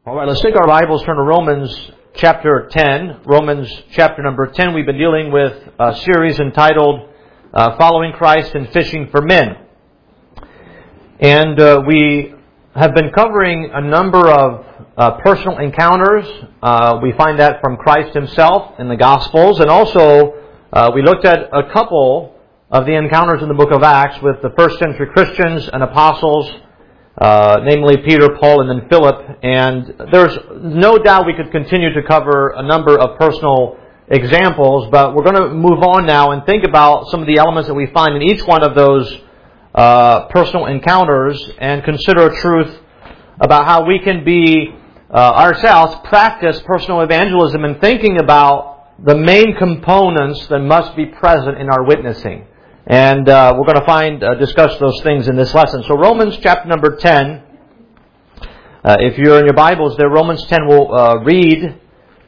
All right, let's take our Bibles, turn to Romans chapter 10. Romans chapter number 10. We've been dealing with a series entitled Following Christ and Fishing for Men. And we have been covering a number of personal encounters. We find that from Christ Himself in the Gospels. And also, we looked at a couple of the encounters in the book of Acts with the first century Christians and apostles, namely Peter, Paul, and then Philip. And there's no doubt we could continue to cover a number of personal examples, but we're going to move on now and think about some of the elements that we find in each one of those personal encounters and consider a truth about how we can be ourselves practice personal evangelism and thinking about the main components that must be present in our witnessing. And we're going to discuss those things in this lesson. So Romans chapter number 10, if you're in your Bibles there, Romans 10 will read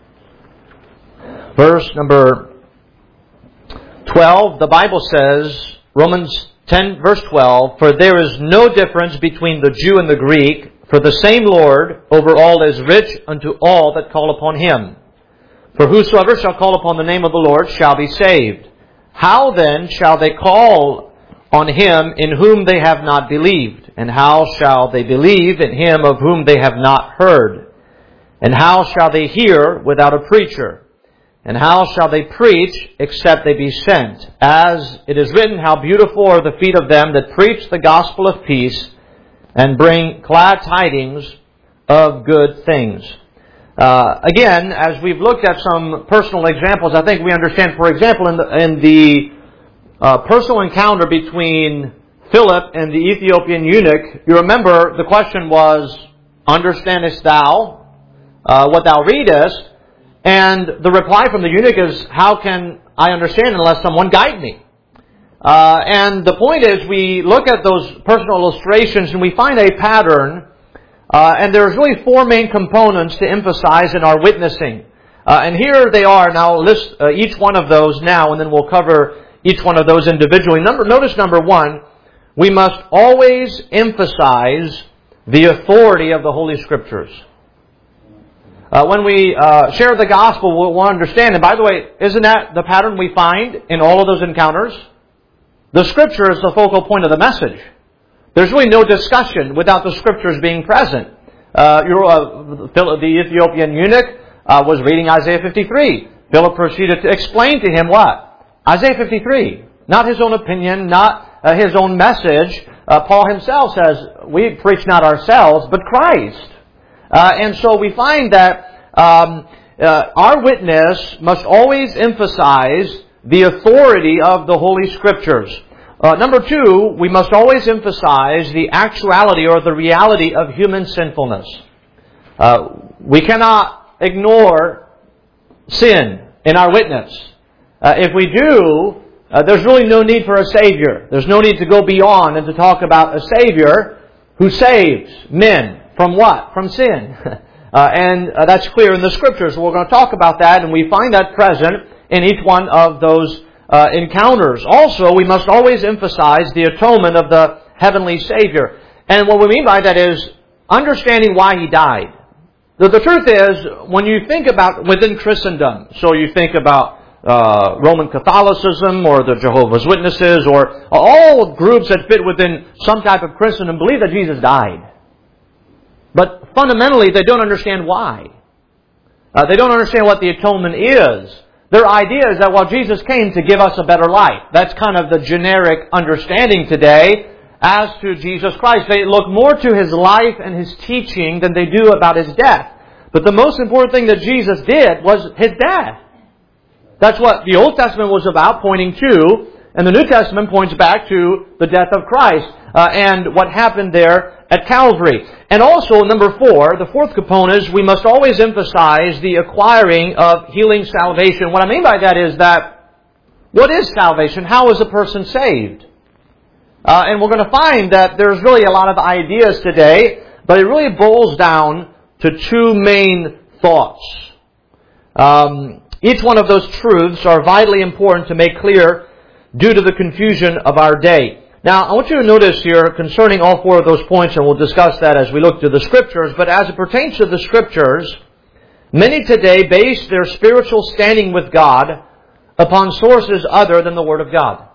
verse number 12. The Bible says, Romans 10 verse 12, "For there is no difference between the Jew and the Greek, for the same Lord over all is rich unto all that call upon Him. For whosoever shall call upon the name of the Lord shall be saved. How then shall they call on Him in whom they have not believed? And how shall they believe in Him of whom they have not heard? And how shall they hear without a preacher? And how shall they preach except they be sent? As it is written, how beautiful are the feet of them that preach the gospel of peace and bring glad tidings of good things." Again, as we've looked at some personal examples, I think we understand, for example, in the personal encounter between Philip and the Ethiopian eunuch, you remember the question was, "Understandest thou what thou readest?" And the reply from the eunuch is, "How can I understand unless someone guide me?" And the point is, we look at those personal illustrations and we find a pattern. And there's really four main components to emphasize in our witnessing. And here they are. Now I'll list each one of those now, and then we'll cover each one of those individually. Notice number one, we must always emphasize the authority of the Holy Scriptures. When we share the gospel, we'll understand. And by the way, isn't that the pattern we find in all of those encounters? The Scripture is the focal point of the message. There's really no discussion without the Scriptures being present. The Ethiopian eunuch was reading Isaiah 53. Philip proceeded to explain to him what? Isaiah 53. Not his own opinion, not his own message. Paul himself says, we preach not ourselves, but Christ. And so we find that our witness must always emphasize the authority of the Holy Scriptures. Number two, we must always emphasize the actuality or the reality of human sinfulness. We cannot ignore sin in our witness. If we do, there's really no need for a Savior. There's no need to go beyond and to talk about a Savior who saves men from what? From sin. And that's clear in the Scriptures. We're going to talk about that, and we find that present in each one of those encounters. Also, we must always emphasize the atonement of the heavenly Savior. And what we mean by that is understanding why He died. The truth is, when you think about within Christendom, so you think about Roman Catholicism or the Jehovah's Witnesses or all groups that fit within some type of Christendom believe that Jesus died. But fundamentally, they don't understand why. They don't understand what the atonement is. Their idea is that, well, Jesus came to give us a better life. That's kind of the generic understanding today as to Jesus Christ. They look more to His life and His teaching than they do about His death. But the most important thing that Jesus did was His death. That's what the Old Testament was about, pointing to, and the New Testament points back to the death of Christ and what happened there at Calvary. And also, number four, the fourth component is we must always emphasize the acquiring of healing salvation. What I mean by that is that, what is salvation? How is a person saved? And we're going to find that there's really a lot of ideas today, but it really boils down to two main thoughts. Each one of those truths are vitally important to make clear due to the confusion of our day. Now, I want you to notice here concerning all four of those points, and we'll discuss that as we look to the Scriptures, but as it pertains to the Scriptures, many today base their spiritual standing with God upon sources other than the Word of God.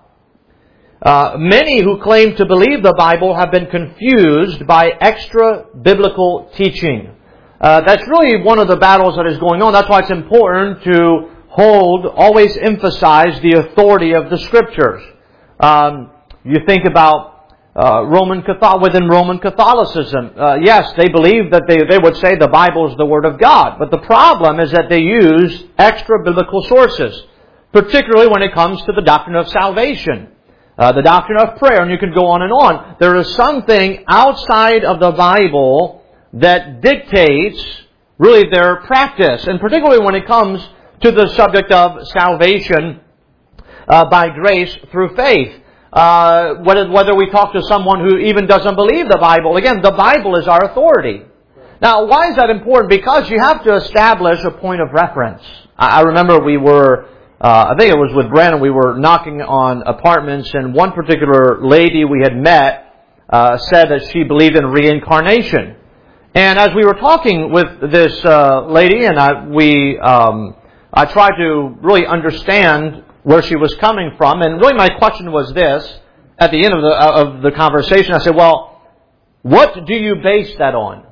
Many who claim to believe the Bible have been confused by extra-biblical teaching. That's really one of the battles that is going on. That's why it's important to always emphasize the authority of the Scriptures. You think about within Roman Catholicism. Yes, they believe that they would say the Bible is the Word of God. But the problem is that they use extra-biblical sources, particularly when it comes to the doctrine of salvation, the doctrine of prayer, and you could go on and on. There is something outside of the Bible that dictates really their practice, and particularly when it comes to the subject of salvation by grace through faith. Whether we talk to someone who even doesn't believe the Bible, again, the Bible is our authority. Now, why is that important? Because you have to establish a point of reference. I remember we were, I think it was with Brandon, we were knocking on apartments, and one particular lady we had met said that she believed in reincarnation. And as we were talking with this lady, and I tried to really understand where she was coming from, and really my question was this, at the end of the conversation, I said, well, what do you base that on?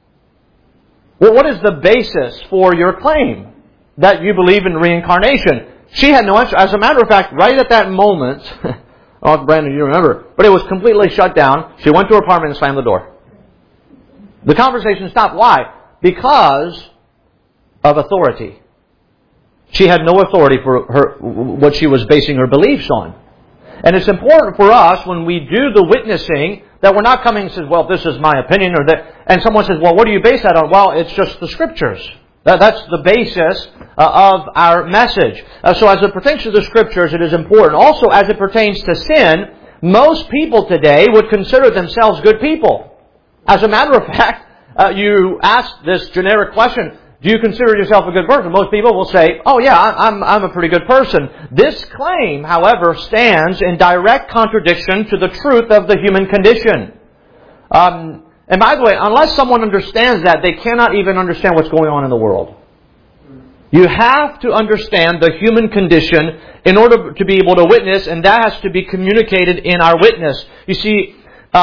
Well, what is the basis for your claim that you believe in reincarnation? She had no answer. As a matter of fact, right at that moment, oh, Brandon, you remember, but it was completely shut down. She went to her apartment and slammed the door. The conversation stopped. Why? Because of authority. She had no authority for what she was basing her beliefs on. And it's important for us when we do the witnessing that we're not coming and says, well, this is my opinion, or that, and someone says, well, what do you base that on? Well, it's just the Scriptures. That's the basis of our message. So as it pertains to the Scriptures, it is important. Also, as it pertains to sin, most people today would consider themselves good people. As a matter of fact, you ask this generic question, do you consider yourself a good person? Most people will say, oh yeah, I'm a pretty good person. This claim, however, stands in direct contradiction to the truth of the human condition. And by the way, unless someone understands that, they cannot even understand what's going on in the world. You have to understand the human condition in order to be able to witness, and that has to be communicated in our witness. You see,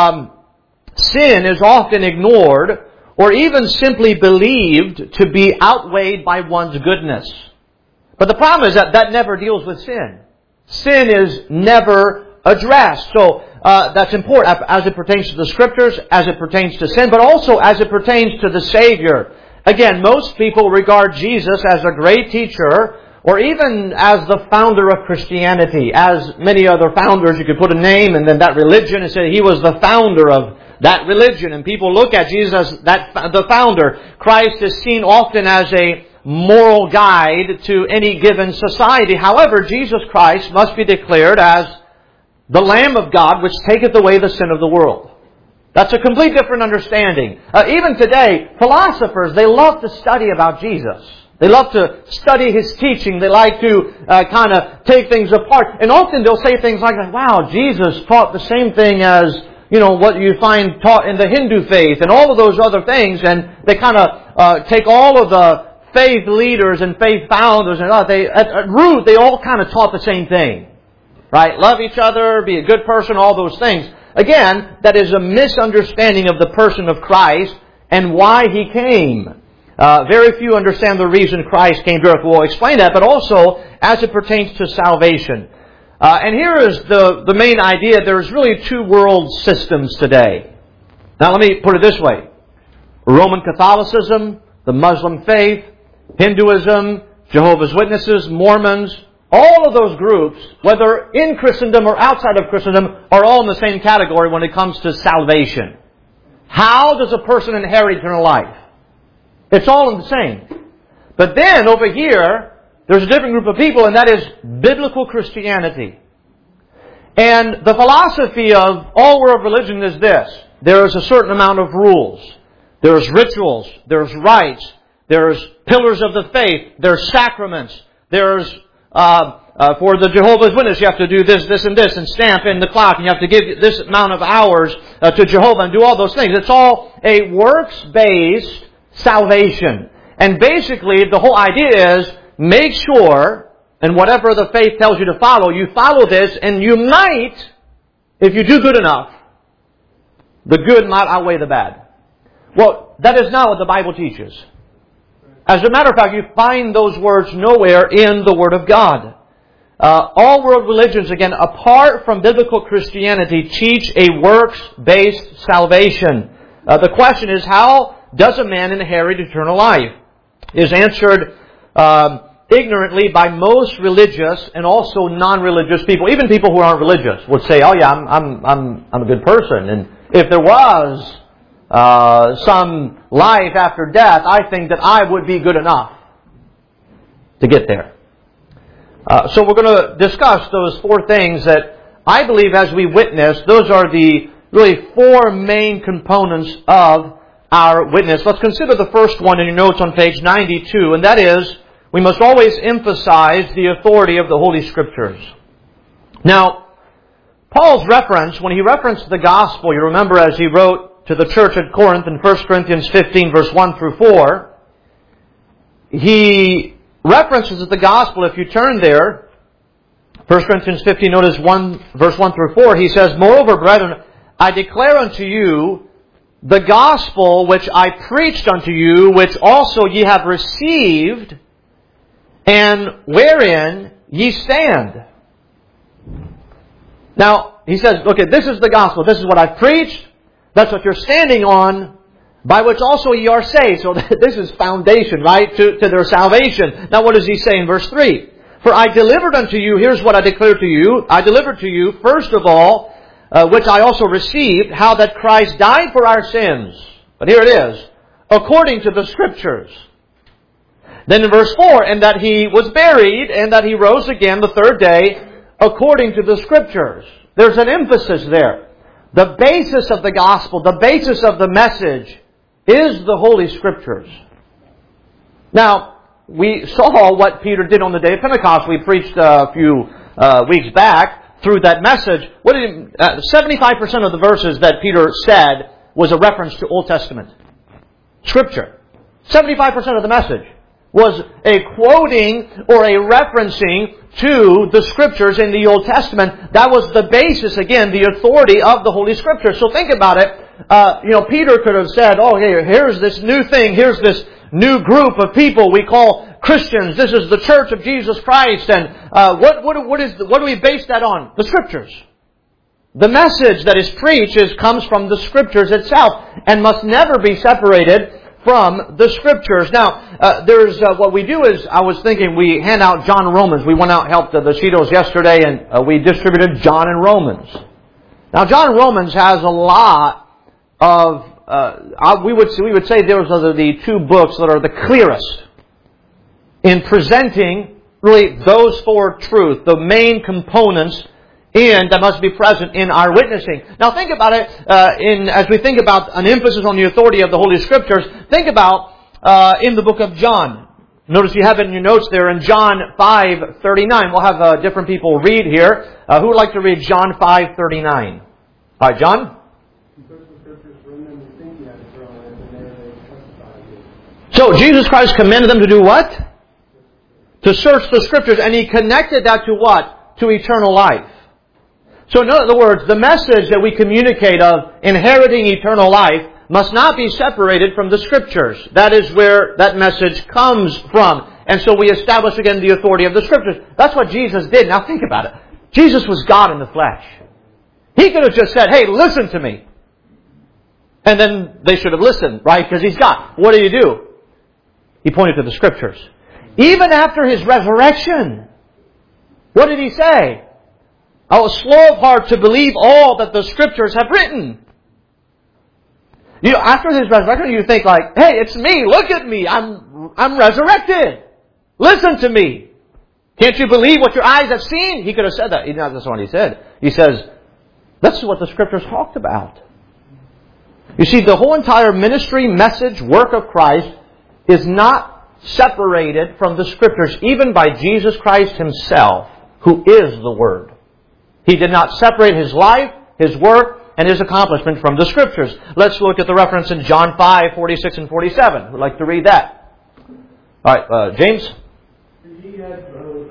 sin is often ignored or even simply believed to be outweighed by one's goodness. But the problem is that never deals with sin. Sin is never addressed. So that's important as it pertains to the Scriptures, as it pertains to sin, but also as it pertains to the Savior. Again, most people regard Jesus as a great teacher, or even as the founder of Christianity. As many other founders, you could put a name and then that religion and say he was the founder of that religion. And people look at Jesus as the founder. Christ is seen often as a moral guide to any given society. However, Jesus Christ must be declared as the Lamb of God which taketh away the sin of the world. That's a complete different understanding. Even today, philosophers, they love to study about Jesus. They love to study His teaching. They like to kind of take things apart. And often they'll say things like, wow, Jesus taught the same thing as, what you find taught in the Hindu faith and all of those other things. And they kind of take all of the faith leaders and faith founders and at root, they all kind of taught the same thing. Right? Love each other, be a good person, all those things. Again, that is a misunderstanding of the person of Christ and why He came. Very few understand the reason Christ came to earth. We'll explain that, but also as it pertains to salvation. And here is the main idea. There's really two world systems today. Now let me put it this way. Roman Catholicism, the Muslim faith, Hinduism, Jehovah's Witnesses, Mormons, all of those groups, whether in Christendom or outside of Christendom, are all in the same category when it comes to salvation. How does a person inherit eternal life? It's all in the same. But then over here, there's a different group of people, and that is biblical Christianity. And the philosophy of all world religion is this. There is a certain amount of rules. There's rituals. There's rites. There's pillars of the faith. There's sacraments. There's for the Jehovah's Witness, you have to do this, this, and this, and stamp in the clock, and you have to give this amount of hours to Jehovah and do all those things. It's all a works-based salvation. And basically, the whole idea is, make sure, and whatever the faith tells you to follow, you follow this, and you might, if you do good enough, the good might outweigh the bad. Well, that is not what the Bible teaches. As a matter of fact, you find those words nowhere in the Word of God. All world religions, again, apart from biblical Christianity, teach a works-based salvation. The question is, how does a man inherit eternal life? Is answered ignorantly by most religious and also non-religious people. Even people who aren't religious would say, "Oh yeah, I'm a good person, and if there was some life after death, I think that I would be good enough to get there." So we're going to discuss those four things that I believe as we witness, those are the really four main components of our witness. Let's consider the first one in your notes on page 92, and that is, we must always emphasize the authority of the Holy Scriptures. Now, Paul's reference, when he referenced the gospel, you remember as he wrote to the church at Corinth in 1 Corinthians 15, verse 1 through 4, he references the gospel. If you turn there, 1 Corinthians 15, notice verse 1 through 4, he says, "Moreover, brethren, I declare unto you the gospel which I preached unto you, which also ye have received, and wherein ye stand." Now, he says, okay, this is the gospel. This is what I preached. That's what you're standing on, by which also ye are saved. So this is foundation, right, to their salvation. Now what does he say in verse 3? "For I delivered unto you," here's what I declared to you, "I delivered to you, first of all, which I also received, how that Christ died for our sins." But here it is, "according to the Scriptures." Then in verse 4, "and that He was buried, and that He rose again the third day, according to the Scriptures." There's an emphasis there. The basis of the gospel, the basis of the message, is the Holy Scriptures. Now, we saw what Peter did on the day of Pentecost. We preached a few weeks back through that message. 75% of the verses that Peter said was a reference to Old Testament Scripture. 75% of the message was a quoting or a referencing to the Scriptures in the Old Testament. That was the basis, again, the authority of the Holy Scriptures. So think about it. Peter could have said, "Oh, here's this new thing. Here's this new group of people we call Christians. This is the Church of Jesus Christ." And what do we base that on? The Scriptures. The message that is preached comes from the Scriptures itself and must never be separated from the Scriptures. Now, there's what we do is, I was thinking, we hand out John and Romans. We went out and helped the Cheetos yesterday, and we distributed John and Romans. Now, John and Romans has a lot of, we would say those are the two books that are the clearest in presenting really those four truths, the main components that must be present in our witnessing. Now think about it, as we think about an emphasis on the authority of the Holy Scriptures, think about in the book of John. Notice you have it in your notes there in John 5:39. We'll have different people read here. Who would like to read John 5:39? All right, John? So Jesus Christ commanded them to do what? To search the Scriptures, and He connected that to what? To eternal life. So in other words, the message that we communicate of inheriting eternal life must not be separated from the Scriptures. That is where that message comes from. And so we establish again the authority of the Scriptures. That's what Jesus did. Now think about it. Jesus was God in the flesh. He could have just said, "Hey, listen to me." And then they should have listened, right? Because He's God. What did He do? He pointed to the Scriptures. Even after His resurrection, what did He say? "I was slow of heart to believe all that the Scriptures have written." After His resurrection, you think like, "Hey, it's me. Look at me. I'm resurrected. Listen to me. Can't you believe what your eyes have seen?" He could have said that. That's not what He said. He says, "That's what the Scriptures talked about." You see, the whole entire ministry, message, work of Christ is not separated from the Scriptures, even by Jesus Christ Himself. who is the Word. He did not separate His life, His work, and His accomplishment from the Scriptures. Let's look at the reference in John 5, 46 and 47. Would like to read that. All right, James? If ye had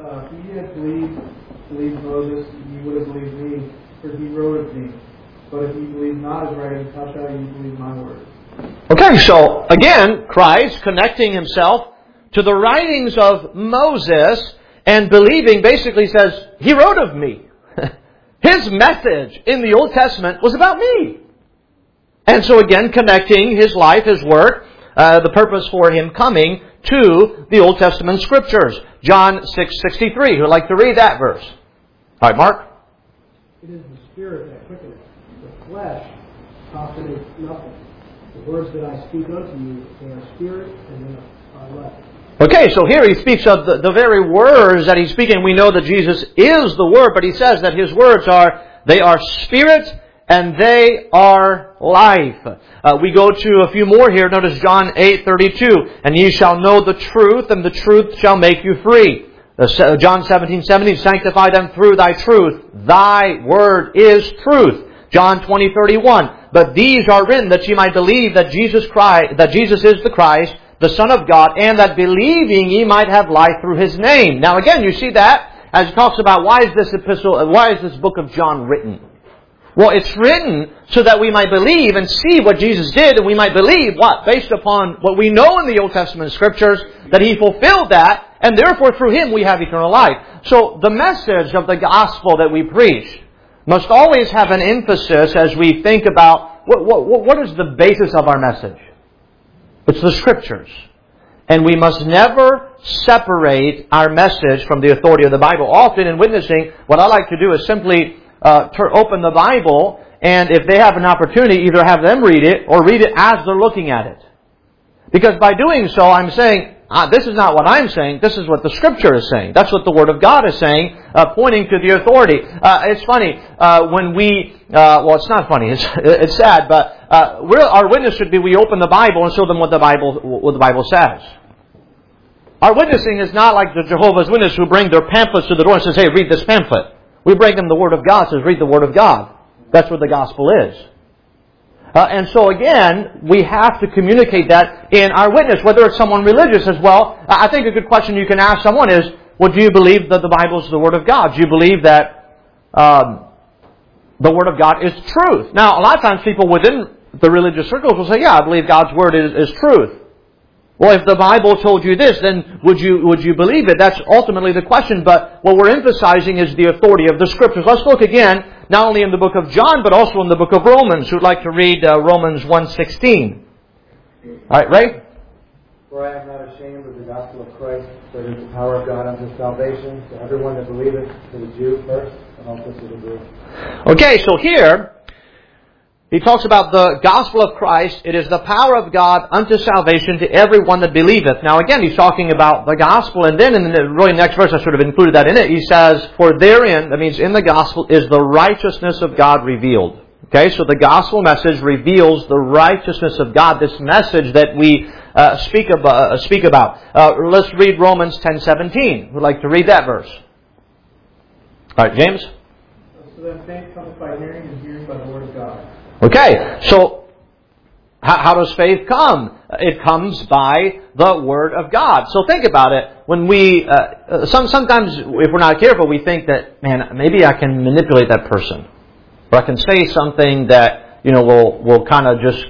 believed Moses, ye would have believed me, for he wrote of me. But if ye believe not his writings, how shall ye believe my words? Okay, so again, Christ connecting Himself to the writings of Moses and believing basically says, He wrote of me. His message in the Old Testament was about me. And so again, connecting His life, His work, the purpose for Him coming to the Old Testament Scriptures. John 6:63. Who would like to read that verse? All right, Mark. It is the Spirit that quickeneth. The flesh profiteth nothing. The words that I speak unto you, they are spirit and they are life. Okay, so here He speaks of the very words that He's speaking. We know that Jesus is the Word, but He says that His words they are spirit and they are life. We go to a few more here. Notice John 8:32. And ye shall know the truth, and the truth shall make you free. John 17:17. Sanctify them through thy truth. Thy word is truth. John 20:31. But these are written that ye might believe that Jesus is the Christ, the Son of God, and that believing ye might have life through His name. Now again, you see that as it talks about why is this book of John written? Well, it's written so that we might believe and see what Jesus did, and we might believe what? Based upon what we know in the Old Testament Scriptures, that He fulfilled that, and therefore through Him we have eternal life. So the message of the gospel that we preach must always have an emphasis as we think about what is the basis of our message. It's the Scriptures. And we must never separate our message from the authority of the Bible. Often in witnessing, what I like to do is simply open the Bible, and if they have an opportunity, either have them read it or read it as they're looking at it. Because by doing so, I'm saying, this is not what I'm saying, this is what the Scripture is saying. That's what the Word of God is saying, pointing to the authority. It's funny, when we, it's not funny, it's sad, but our witness should be we open the Bible and show them what the Bible says. Our witnessing is not like the Jehovah's Witness who bring their pamphlets to the door and says, hey, read this pamphlet. We bring them the Word of God, says read the Word of God. That's what the gospel is. And so again, we have to communicate that in our witness, whether it's someone religious as well. I think a good question you can ask someone is, well, do you believe that the Bible is the Word of God? Do you believe that the Word of God is truth? Now, a lot of times people within the religious circles will say, yeah, I believe God's Word is truth. Well, if the Bible told you this, then would you believe it? That's ultimately the question. But what we're emphasizing is the authority of the Scriptures. Let's look again, not only in the book of John, but also in the book of Romans. Who'd like to read Romans 1:16? All right, Ray? For I am not ashamed of the gospel of Christ, for it is the power of God unto salvation to everyone that believeth, to the Jew first, and also to the Greek. Okay, so here, he talks about the gospel of Christ. It is the power of God unto salvation to everyone that believeth. Now again, he's talking about the gospel. And then in the really next verse, I sort of included that in it. He says, for therein, that means in the gospel, is the righteousness of God revealed. Okay, so the gospel message reveals the righteousness of God. This message that we speak about. Let's read Romans 10:17. Would like to read that verse? All right, James? So then faith comes by hearing, and hearing by the Word of God. Okay, so how does faith come? It comes by the Word of God. So think about it. When we, sometimes if we're not careful, we think that, man, maybe I can manipulate that person. Or I can say something that, will kind of just,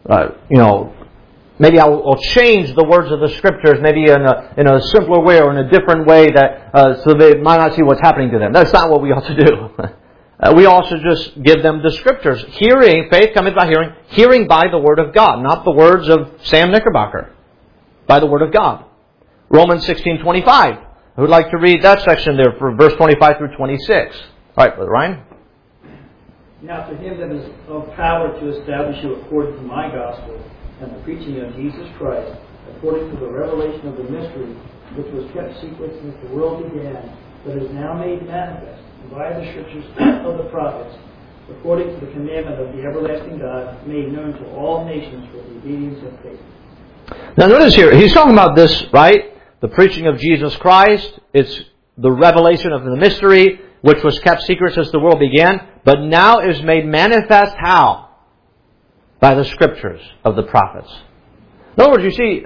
maybe I'll change the words of the Scriptures, maybe in a simpler way or in a different way that, so they might not see what's happening to them. That's not what we ought to do. We also just give them the Scriptures. Faith cometh by hearing by the Word of God, not the words of Sam Knickerbocker, by the Word of God. Romans 16:25. Who would like to read that section there for verse 25 through 26? All right, Brother Ryan. Now to him that is of power to establish you according to my gospel and the preaching of Jesus Christ, according to the revelation of the mystery, which was kept secret since the world began, but is now made manifest by the Scriptures of the prophets, according to the commandment of the everlasting God, made known to all nations for the obedience of faith. Now notice here, he's talking about this, right? The preaching of Jesus Christ. It's the revelation of the mystery, which was kept secret since the world began, but now is made manifest how? By the Scriptures of the prophets. In other words, you see,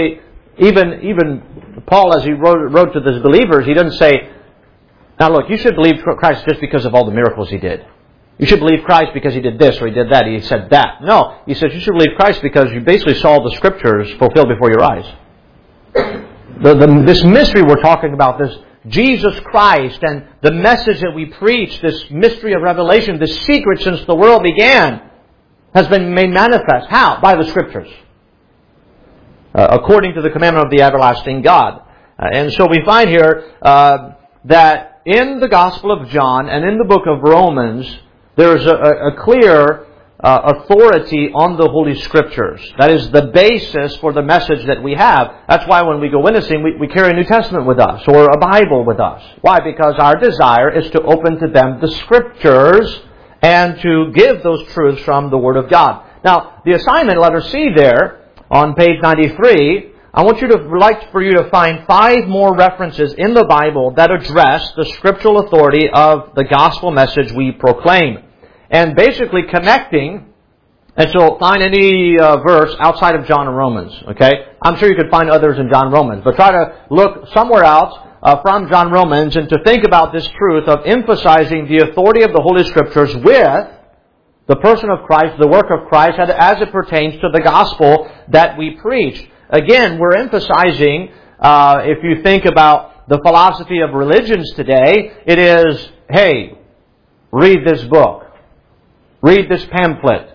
even Paul, as he wrote to the believers, he doesn't say, now look, you should believe Christ just because of all the miracles He did. You should believe Christ because He did this or He did that. He said that. No, He says you should believe Christ because you basically saw the Scriptures fulfilled before your eyes. This mystery we're talking about, this Jesus Christ and the message that we preach, this mystery of revelation, this secret since the world began, has been made manifest. How? By the Scriptures. According to the commandment of the everlasting God. And so we find here that in the Gospel of John and in the book of Romans, there is a clear authority on the Holy Scriptures. That is the basis for the message that we have. That's why when we go witnessing, we carry a New Testament with us or a Bible with us. Why? Because our desire is to open to them the Scriptures and to give those truths from the Word of God. Now, the assignment, letter C there, on page 93, I want you to find 5 more references in the Bible that address the scriptural authority of the gospel message we proclaim. And basically connecting, and so find any verse outside of John and Romans, okay? I'm sure you could find others in John and Romans, but try to look somewhere else from John and Romans and to think about this truth of emphasizing the authority of the Holy Scriptures with the person of Christ, the work of Christ, as it pertains to the gospel that we preach. Again, we're emphasizing, if you think about the philosophy of religions today, it is, hey, read this book. Read this pamphlet.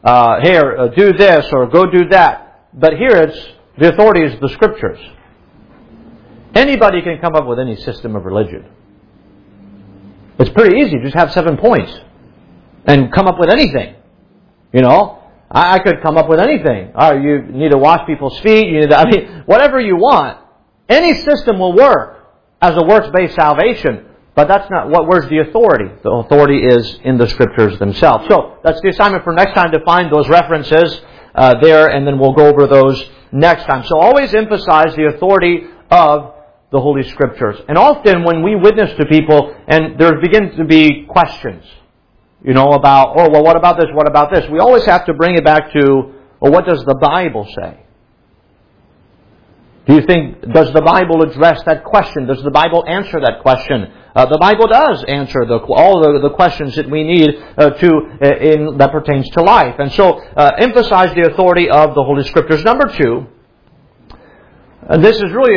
Do this or go do that. But here the authority is the Scriptures. Anybody can come up with any system of religion. It's pretty easy. Just have 7 points. And come up with anything. You know, I could come up with anything. You need to wash people's feet. Whatever you want. Any system will work as a works-based salvation. But that's not where's the authority? The authority is in the Scriptures themselves. So that's the assignment for next time, to find those references there, and then we'll go over those next time. So always emphasize the authority of the Holy Scriptures. And often when we witness to people, and there begins to be questions, about, what about this, what about this? We always have to bring it back to, what does the Bible say? Do you think, does the Bible address that question? Does the Bible answer that question? The Bible does answer all the questions that we need that pertains to life. And so, emphasize the authority of the Holy Scriptures. Number 2, this is really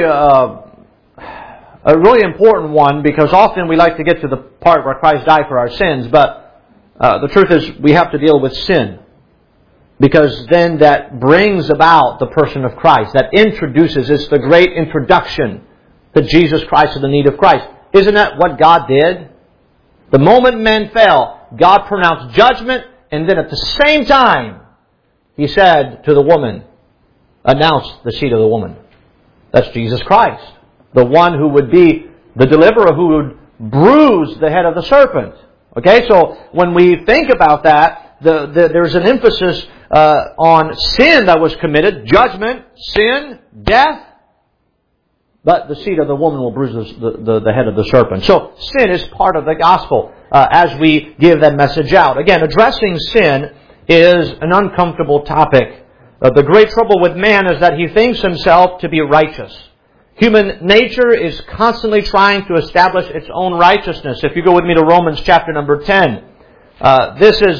a really important one, because often we like to get to the part where Christ died for our sins, but the truth is we have to deal with sin. Because then that brings about the person of Christ. That introduces, it's the great introduction to Jesus Christ and the need of Christ. Isn't that what God did? The moment men fell, God pronounced judgment, and then at the same time, He said to the woman, announce the seed of the woman. That's Jesus Christ. The one who would be the deliverer, who would bruise the head of the serpent. Okay, so when we think about that, there's an emphasis on sin that was committed, judgment, sin, death. But the seed of the woman will bruise the head of the serpent. So sin is part of the gospel as we give that message out. Again, addressing sin is an uncomfortable topic. The great trouble with man is that he thinks himself to be righteous. Human nature is constantly trying to establish its own righteousness. If you go with me to Romans chapter number 10, this is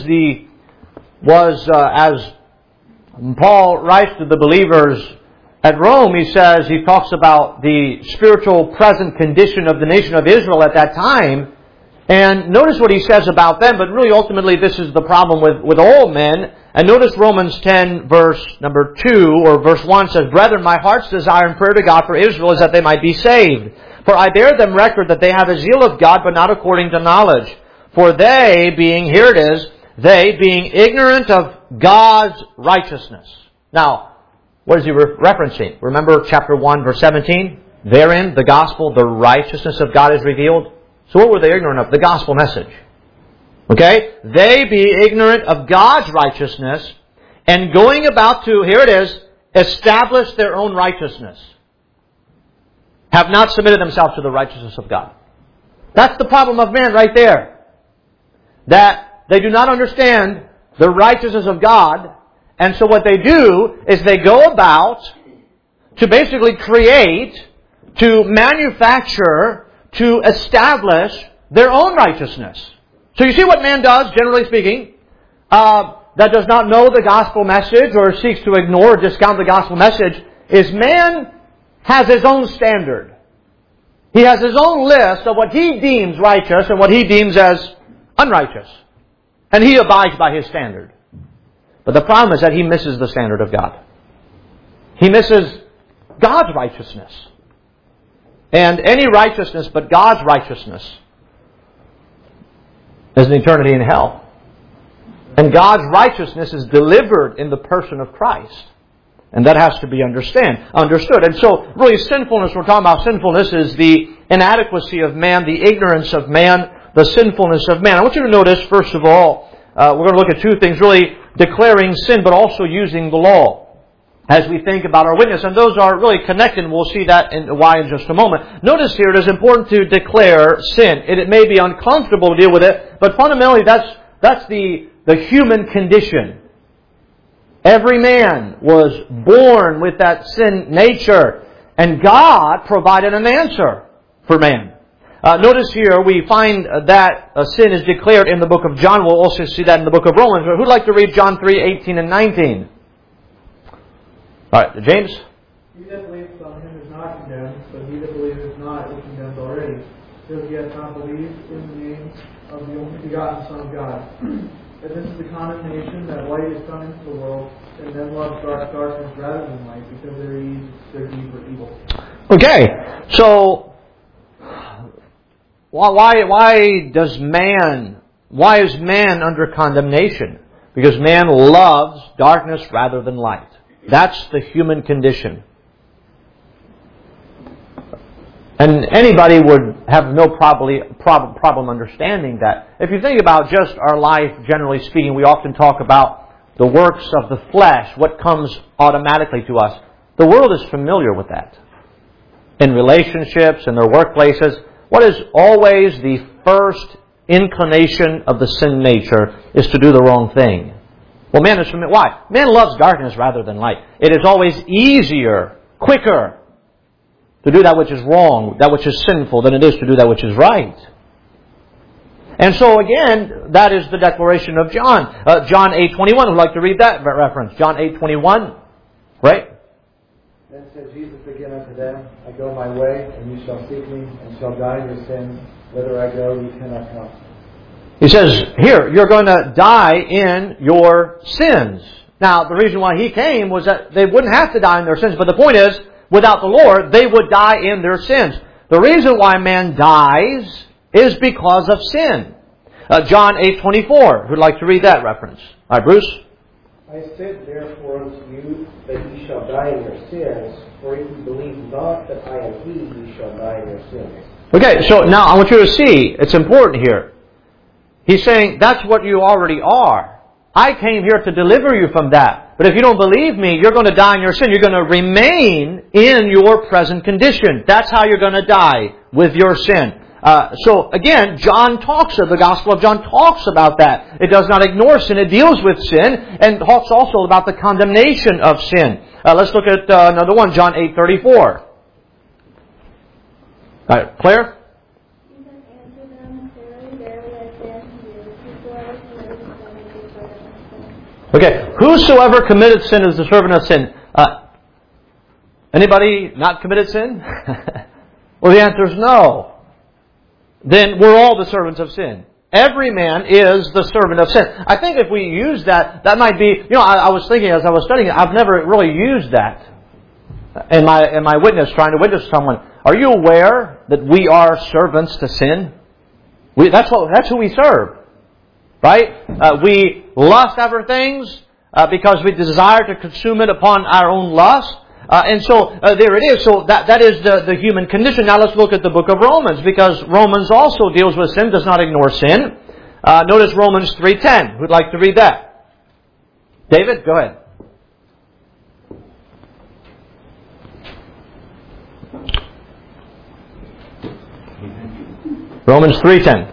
as Paul writes to the believers at Rome, he talks about the spiritual present condition of the nation of Israel at that time. And notice what he says about them, but really ultimately this is the problem with all men. And notice Romans 10 verse number 2 or verse 1 says, Brethren, my heart's desire and prayer to God for Israel is that they might be saved. For I bear them record that they have a zeal of God, but not according to knowledge. For they being ignorant of God's righteousness. Now, what is he referencing? Remember chapter 1 verse 17? Therein, the gospel, the righteousness of God is revealed. So what were they ignorant of? The gospel message. Okay? They be ignorant of God's righteousness and going about to, here it is, establish their own righteousness. have not submitted themselves to the righteousness of God. That's the problem of man right there. That they do not understand the righteousness of God, and so what they do is they go about to basically create, to manufacture, to establish their own righteousness. So you see what man does, generally speaking, that does not know the gospel message or seeks to ignore or discount the gospel message, is man has his own standard. He has his own list of what he deems righteous and what he deems as unrighteous. And he abides by his standard. But the problem is that he misses the standard of God. He misses God's righteousness. And any righteousness but God's righteousness is an eternity in hell. And God's righteousness is delivered in the person of Christ. And that has to be understood. And so, really, sinfulness, we're talking about sinfulness, is the inadequacy of man, the ignorance of man, the sinfulness of man. I want you to notice, first of all, we're going to look at two things, really declaring sin, but also using the law as we think about our witness. And those are really connected, and we'll see that why in just a moment. Notice here, it is important to declare sin. It may be uncomfortable to deal with it, but fundamentally that's the human condition. Every man was born with that sin nature, and God provided an answer for man. Notice here we find that sin is declared in the book of John. We'll also see that in the book of Romans. Who'd like to read John 3:18 and 19? All right, James? He that believeth on him is not condemned, but he that believeth not is condemned already, because he hath not believed in the name of the only begotten Son of God. And this is the condemnation, that light is come into the world, and men love darkness rather than light, because their deeds were evil. Okay, so why is man under condemnation? Because man loves darkness rather than light. That's the human condition. And anybody would have no problem understanding that. If you think about just our life, generally speaking, we often talk about the works of the flesh, what comes automatically to us. The world is familiar with that. In relationships, in their workplaces, what is always the first inclination of the sin nature is to do the wrong thing. Well, man is familiar. Why? Man loves darkness rather than light. It is always easier, quicker, to do that which is wrong, that which is sinful, than it is to do that which is right. And so again, that is the declaration of John. John 8:21, would like to read that reference? John 8:21, right? Then said Jesus again unto them, I go my way, and you shall seek me, and shall die in your sins. Whither I go, you cannot come. He says, here, you're going to die in your sins. Now, the reason why He came was that they wouldn't have to die in their sins, but the point is, without the Lord, they would die in their sins. The reason why man dies is because of sin. John 8:24. Who'd like to read that reference? All right, Bruce? I said therefore unto you that ye shall die in your sins, for if you believe not that I am He, ye shall die in your sins. Okay, so now I want you to see, it's important here. He's saying, that's what you already are. I came here to deliver you from that. But if you don't believe me, you're going to die in your sin. You're going to remain in your present condition. That's how you're going to die, with your sin. So again, the Gospel of John talks about that. It does not ignore sin. It deals with sin, and talks also about the condemnation of sin. Let's look at another one, John 8:34. All right, Claire? Okay, whosoever committed sin is the servant of sin. Anybody not committed sin? Well, the answer is no. Then we're all the servants of sin. Every man is the servant of sin. I think if we use that might be, I was thinking as I was studying it, I've never really used that in my witness, trying to witness someone. Are you aware that we are servants to sin? That's who we serve. Right? We lust after things because we desire to consume it upon our own lust. And so there it is. So that is the human condition. Now let's look at the book of Romans, because Romans also deals with sin, does not ignore sin. Notice Romans 3:10. Who'd like to read that? David, go ahead. Romans 3:10.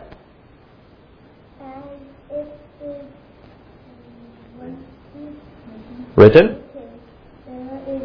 Written? There is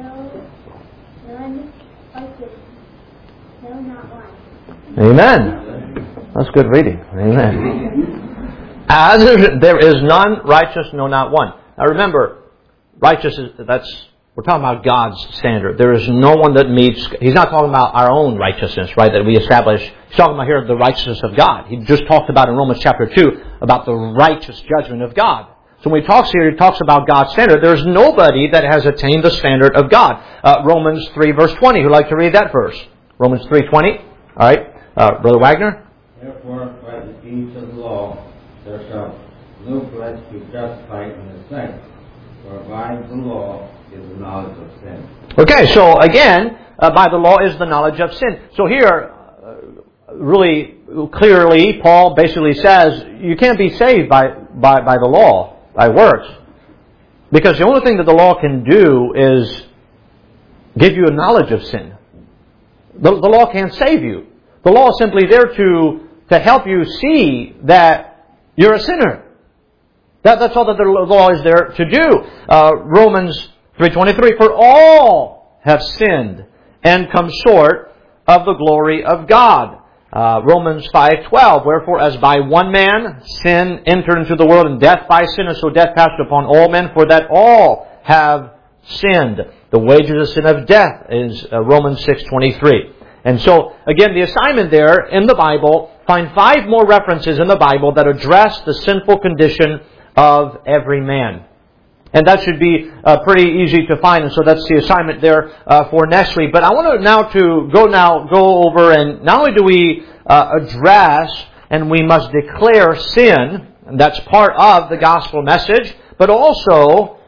none righteous, no, not one. Amen. That's good reading. Amen. As there is none righteous, no, not one. Now remember, righteous is, we're talking about God's standard. There is no one that meets, He's not talking about our own righteousness, right, that we establish. He's talking about here the righteousness of God. He just talked about in Romans chapter 2 about the righteous judgment of God. So when he talks here, he talks about God's standard. There's nobody that has attained the standard of God. Romans 3 verse 20. Who'd like to read that verse? Romans 3:20. All right. Brother Wagner? Therefore, by the deeds of the law, there shall no flesh be justified in the sight, for by the law is the knowledge of sin. Okay, so again, by the law is the knowledge of sin. So here, really clearly, Paul basically says you can't be saved by the law, by works. Because the only thing that the law can do is give you a knowledge of sin. The law can't save you. The law is simply there to help you see that you're a sinner. That's all that the law is there to do. Romans 3:23, for all have sinned and come short of the glory of God. Romans 5:12, wherefore as by one man sin entered into the world, and death by sin, and so death passed upon all men, for that all have sinned. The wages of sin of death is Romans 6:23. And so, again, the assignment there in the Bible, find 5 more references in the Bible that address the sinful condition of every man. And that should be pretty easy to find, and so that's the assignment there for next week. But I want to go over, and not only do we address and we must declare sin, and that's part of the gospel message, but also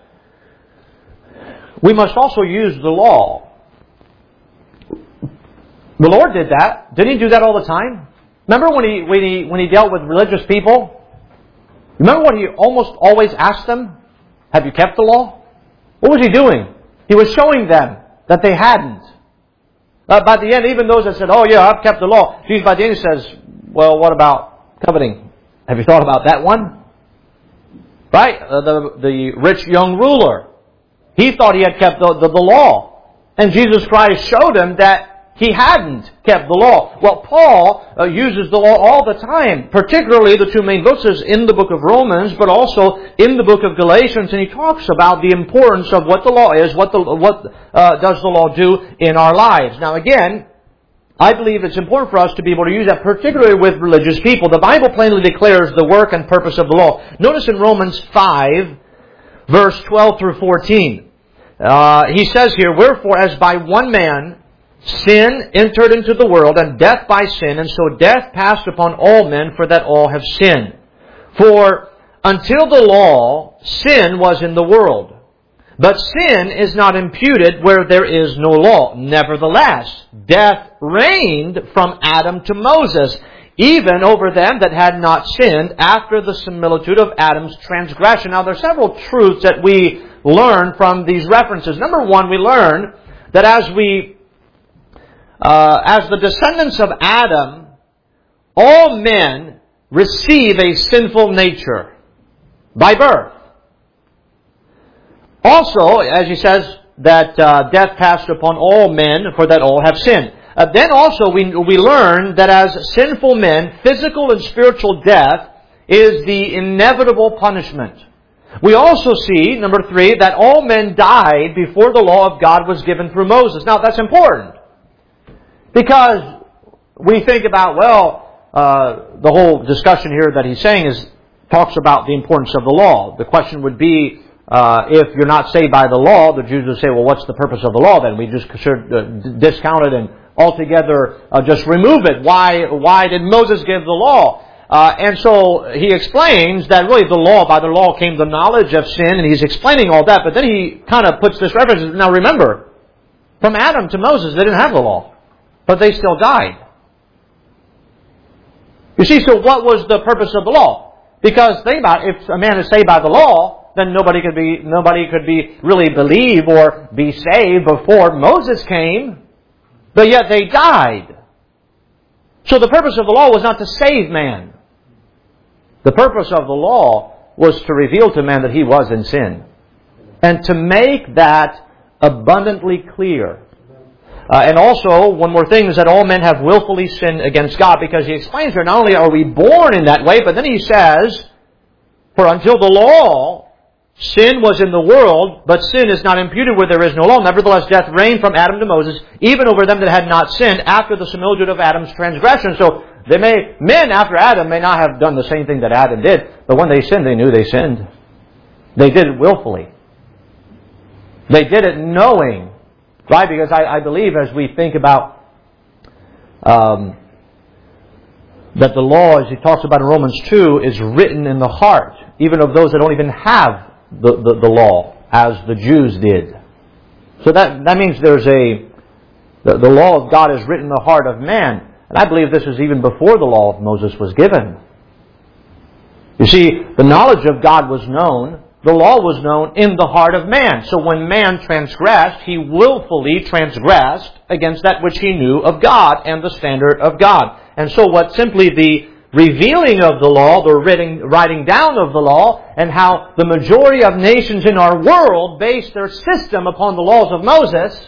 we must also use the law. The Lord did that. Didn't He do that all the time? Remember when He dealt with religious people? Remember what He almost always asked them? Have you kept the law? What was He doing? He was showing them that they hadn't. By the end, even those that said, oh yeah, I've kept the law, Jesus by the end says, well, what about coveting? Have you thought about that one? Right? The rich young ruler. He thought he had kept the law. And Jesus Christ showed him that he hadn't kept the law. Well, Paul uses the law all the time, particularly the 2 main books is in the book of Romans, but also in the book of Galatians, and he talks about the importance of what the law is, what does the law do in our lives. Now again, I believe it's important for us to be able to use that, particularly with religious people. The Bible plainly declares the work and purpose of the law. Notice in Romans 5, verse 12 through 14, he says here, wherefore as by one man sin entered into the world, and death by sin, and so death passed upon all men, for that all have sinned. For until the law, sin was in the world. But sin is not imputed where there is no law. Nevertheless, death reigned from Adam to Moses, even over them that had not sinned, after the similitude of Adam's transgression. Now, there are several truths that we learn from these references. Number one, we learn that as the descendants of Adam, all men receive a sinful nature by birth. Also, as he says, that death passed upon all men, for that all have sinned. Then also we learn that as sinful men, physical and spiritual death is the inevitable punishment. We also see, number 3, that all men died before the law of God was given through Moses. Now, that's important. Because we think about, the whole discussion here that he's saying talks about the importance of the law. The question would be, if you're not saved by the law, the Jews would say, well, what's the purpose of the law then? We just should discount it and altogether just remove it. Why did Moses give the law? And so he explains that really by the law came the knowledge of sin, and he's explaining all that, but then he kind of puts this reference. Now remember, from Adam to Moses, they didn't have the law. But they still died. You see, so what was the purpose of the law? Because think about it, if a man is saved by the law, then nobody could really believe or be saved before Moses came. But yet they died. So the purpose of the law was not to save man. The purpose of the law was to reveal to man that he was in sin. And to make that abundantly clear. And also, one more thing is that all men have willfully sinned against God, because he explains here, not only are we born in that way, but then he says, for until the law, sin was in the world, but sin is not imputed where there is no law. Nevertheless, death reigned from Adam to Moses, even over them that had not sinned, after the similitude of Adam's transgression. So, men after Adam may not have done the same thing that Adam did, but when they sinned, they knew they sinned. They did it willfully. They did it knowing. Right? Because I believe as we think about that the law, as he talks about in Romans 2, is written in the heart, even of those that don't even have the law, as the Jews did. So that means there's the law of God is written in the heart of man. And I believe this was even before the law of Moses was given. You see, the knowledge of God was known. The law was known in the heart of man. So when man transgressed, he willfully transgressed against that which he knew of God and the standard of God. And so what simply the revealing of the law, the writing down of the law, and how the majority of nations in our world base their system upon the laws of Moses,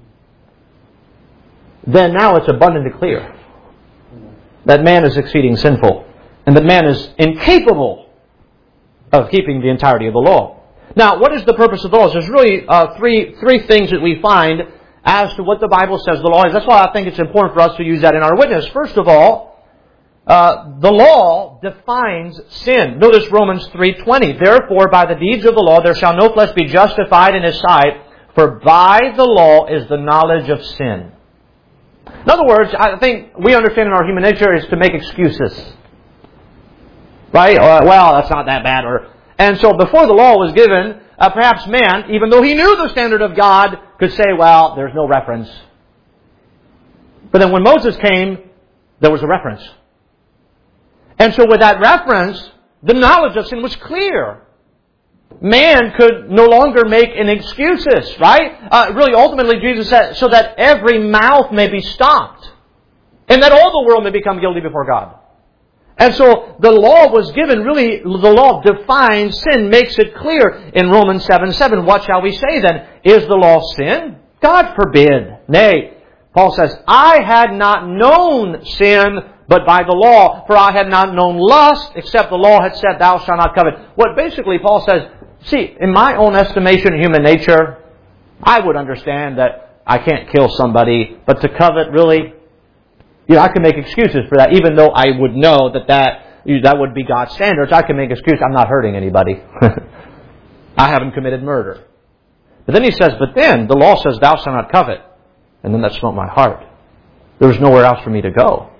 then now it's abundantly clear that man is exceeding sinful and that man is incapable of keeping the entirety of the law. Now, what is the purpose of the law? There's really three things that we find as to what the Bible says the law is. That's why I think it's important for us to use that in our witness. First of all, the law defines sin. Notice Romans 3:20. Therefore, by the deeds of the law there shall no flesh be justified in his sight, for by the law is the knowledge of sin. In other words, I think we understand in our human nature is to make excuses. Right? Well, that's not that bad. And so before the law was given, perhaps man, even though he knew the standard of God, could say, well, there's no reference. But then when Moses came, there was a reference. And so with that reference, the knowledge of sin was clear. Man could no longer make any excuses, right? Really, ultimately, Jesus said, so that every mouth may be stopped, and that all the world may become guilty before God. And so the law was given, really, the law defines sin, makes it clear in Romans 7:7. What shall we say then? Is the law sin? God forbid. Nay, Paul says, I had not known sin but by the law, for I had not known lust, except the law had said, thou shalt not covet. What basically Paul says, see, in my own estimation of human nature, I would understand that I can't kill somebody, but to covet, really, I can make excuses for that, even though I would know that would be God's standards. I can make excuses. I'm not hurting anybody. I haven't committed murder. But then he says, but then the law says, thou shalt not covet. And then that smote my heart. There was nowhere else for me to go.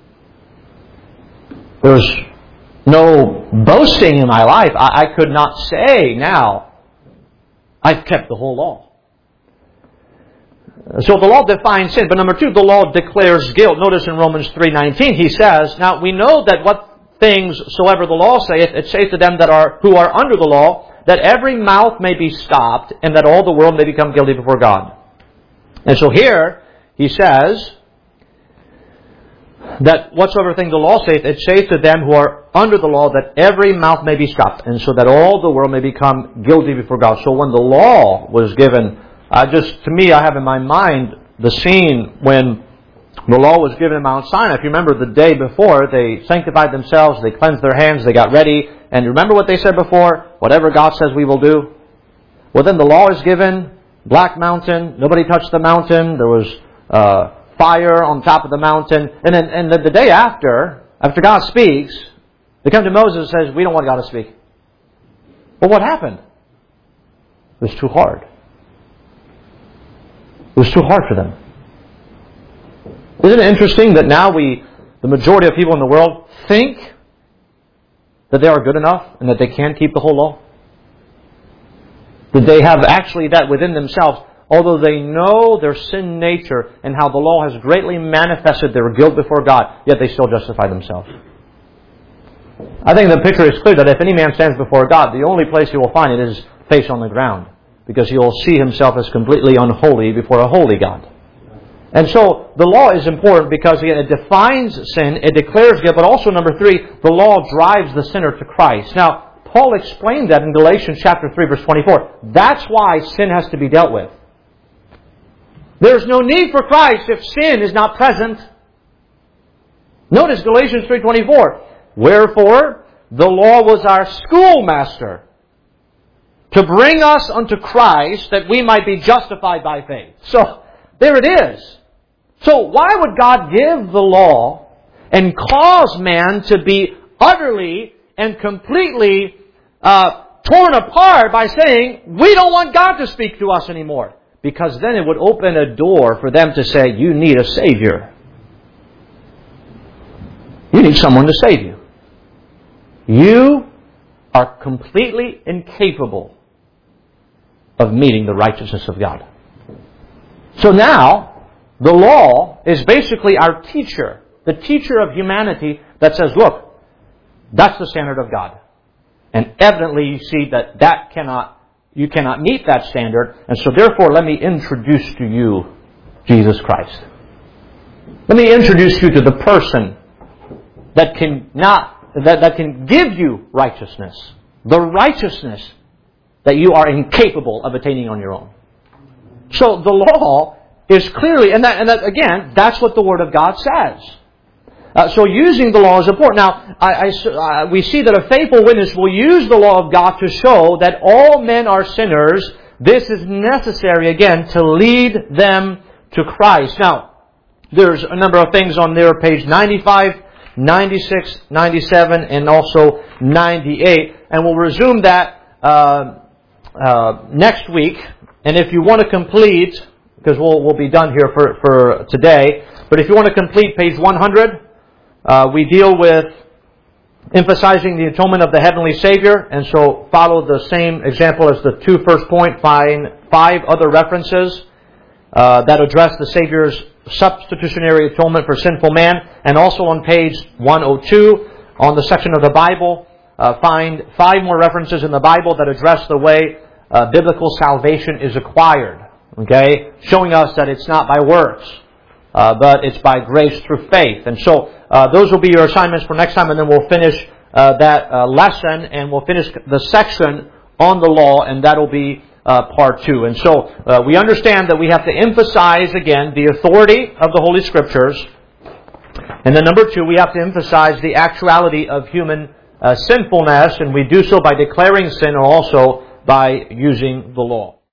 There was no boasting in my life. I could not say now, I've kept the whole law. So the law defines sin. But number two, the law declares guilt. Notice in Romans 3:19, he says, now we know that what things soever the law saith, it saith to them who are under the law, that every mouth may be stopped, and that all the world may become guilty before God. And so here, he says, that whatsoever thing the law saith, it saith to them who are under the law, that every mouth may be stopped, and so that all the world may become guilty before God. So when the law was given, to me, I have in my mind the scene when the law was given in Mount Sinai. If you remember the day before, they sanctified themselves, they cleansed their hands, they got ready. And remember what they said before? Whatever God says we will do. Well, then the law is given, black mountain, nobody touched the mountain, there was fire on top of the mountain. And then the day after God speaks, they come to Moses and says, we don't want God to speak. Well, what happened? It was too hard. It was too hard for them. Isn't it interesting that now the majority of people in the world think that they are good enough and that they can keep the whole law? That they have actually that within themselves, although they know their sin nature and how the law has greatly manifested their guilt before God, yet they still justify themselves. I think the picture is clear that if any man stands before God, the only place he will find it is face on the ground, because he will see himself as completely unholy before a holy God. And so the law is important because, again, it defines sin, it declares guilt, but also, number 3, the law drives the sinner to Christ. Now, Paul explained that in Galatians chapter 3, verse 24. That's why sin has to be dealt with. There's no need for Christ if sin is not present. Notice Galatians 3:24. Wherefore, the law was our schoolmaster to bring us unto Christ that we might be justified by faith. So, there it is. So, why would God give the law and cause man to be utterly and completely torn apart by saying, we don't want God to speak to us anymore? Because then it would open a door for them to say, you need a Savior. You need someone to save you. You are completely incapable of meeting the righteousness of God. So now, the law is basically our teacher, the teacher of humanity that says, look, that's the standard of God. And evidently you see that you cannot meet that standard, and so therefore let me introduce to you Jesus Christ. Let me introduce you to the person that can give you righteousness. The righteousness that you are incapable of attaining on your own. So the law is clearly, and that again, that's what the Word of God says. So using the law is important. Now, we see that a faithful witness will use the law of God to show that all men are sinners. This is necessary, again, to lead them to Christ. Now, there's a number of things on there, page 95, 96, 97, and also 98. And we'll resume that next week. And if you want to complete, because we'll be done here for today, but if you want to complete page 100, we deal with emphasizing the atonement of the heavenly Savior, and so follow the same example as the 2 first point. Find 5 other references that address the Savior's substitutionary atonement for sinful man, and also on page 102 on the section of the Bible, find 5 more references in the Bible that address the way biblical salvation is acquired. Okay, showing us that it's not by works, but it's by grace through faith. And so those will be your assignments for next time, and then we'll finish that lesson, and we'll finish the section on the law, and that'll be part 2. And so we understand that we have to emphasize, again, the authority of the Holy Scriptures. And then number 2, we have to emphasize the actuality of human sinfulness, and we do so by declaring sin, or also by using the law.